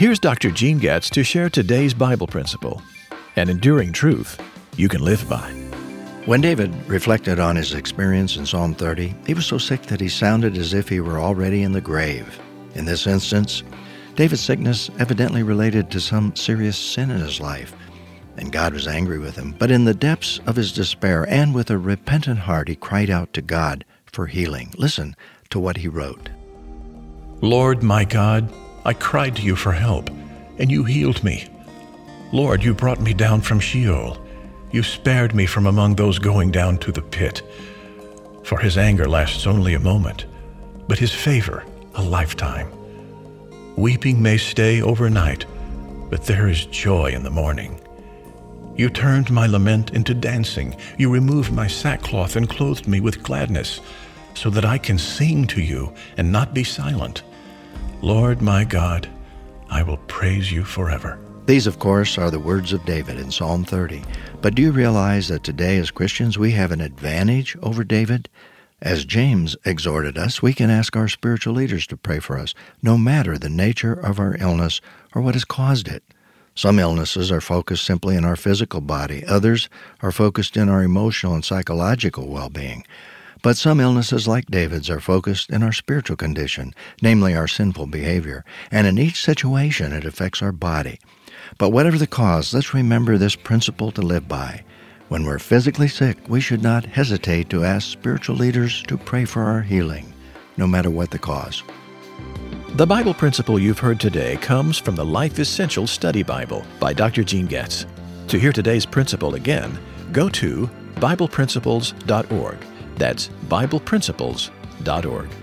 Here's Dr. Gene Getz to share today's Bible principle, an enduring truth you can live by. When David reflected on his experience in Psalm 30, he was so sick that he sounded as if he were already in the grave. In this instance, David's sickness evidently related to some serious sin in his life, and God was angry with him. But in the depths of his despair and with a repentant heart, he cried out to God for healing. Listen to what he wrote. Lord my God, I cried to you for help, and you healed me. Lord, you brought me down from Sheol. You spared me from among those going down to the pit. For his anger lasts only a moment, but his favor a lifetime. Weeping may stay overnight, but there is joy in the morning. You turned my lament into dancing. You removed my sackcloth and clothed me with gladness, so that I can sing to you and not be silent. Lord my God, I will praise you forever. These, of course, are the words of David in Psalm 30. But do you realize that today as Christians we have an advantage over David? As James exhorted us, we can ask our spiritual leaders to pray for us, no matter the nature of our illness or what has caused it. Some illnesses are focused simply in our physical body. Others are focused in our emotional and psychological well-being. But some illnesses, like David's, are focused in our spiritual condition, namely our sinful behavior. And in each situation, it affects our body. But whatever the cause, let's remember this principle to live by. When we're physically sick, we should not hesitate to ask spiritual leaders to pray for our healing, no matter what the cause. The Bible principle you've heard today comes from the Life Essential Study Bible by Dr. Gene Getz. To hear today's principle again, go to BiblePrinciples.org. That's BiblePrinciples.org.